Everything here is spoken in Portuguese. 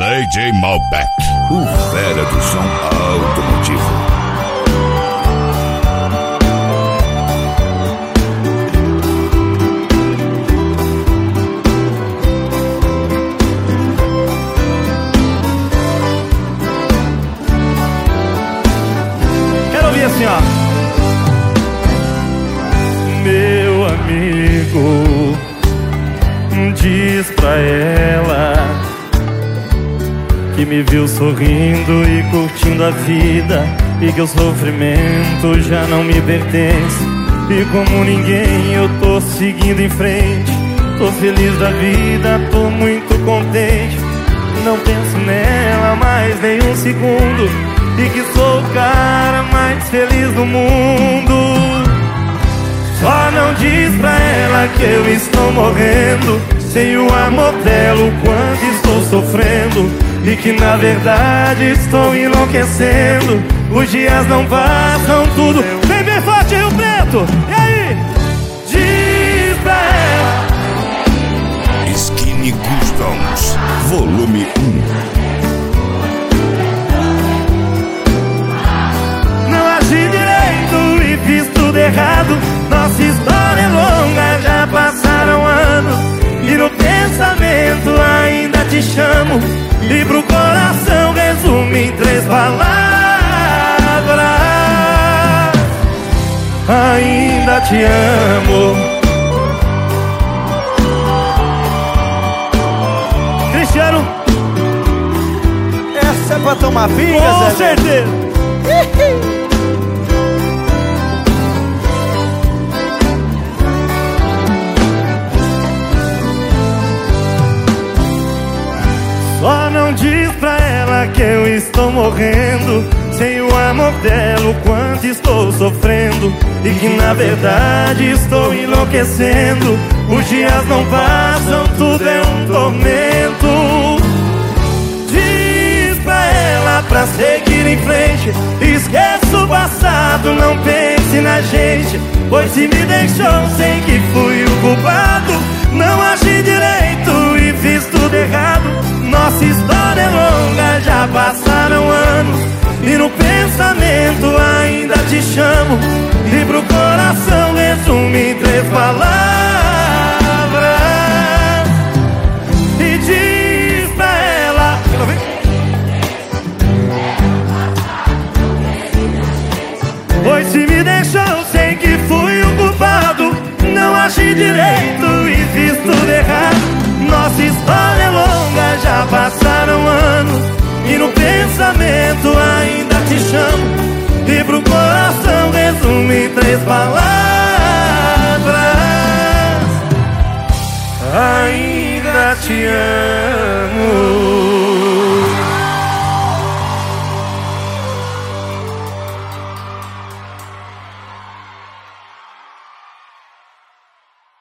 DJ Malbec, o fera do som automotivo. Quero ouvir assim, ó. Meu amigo, diz pra ela que me viu sorrindo e curtindo a vida, e que o sofrimento já não me pertence. E como ninguém eu tô seguindo em frente, tô feliz da vida, tô muito contente. Não penso nela mais nem um segundo, e que sou o cara mais feliz do mundo. Só não diz pra ela que eu estou morrendo sem o amor dela, o quanto estou sofrendo, e que na verdade estou enlouquecendo. Os dias não passam, tudo vem bem forte, Rio Preto. E aí? Diz pra ela. Skinny Customs, volume 1. Não agi direito e fiz tudo errado. Nossa história é longa, já passaram anos, e no pensamento ainda te chamo. E pro coração resumo em 3 palavras: ainda te amo. Cristiano, Essa é pra tomar pinga, com Zé? certeza. Só não diz pra ela que eu estou morrendo sem o amor dela, o quanto estou sofrendo, e que na verdade estou enlouquecendo. Os dias não passam, tudo é um tormento. Diz pra ela pra seguir em frente, esqueça o passado, não pense na gente, pois se me deixou, sei que fui o culpado. Não agi direito e fiz tudo errado. Nossa história é longa, já passaram anos, e no pensamento ainda te chamo. E pro coração resumo em 3 palavras: e diz pra ela. Pois se me deixou, sei que fui o culpado. Não agi direito e fiz tudo errado. Nossa história é longa, já passaram anos, e no pensamento ainda te chamo. E pro coração resumo em 3 palavras: ainda te amo.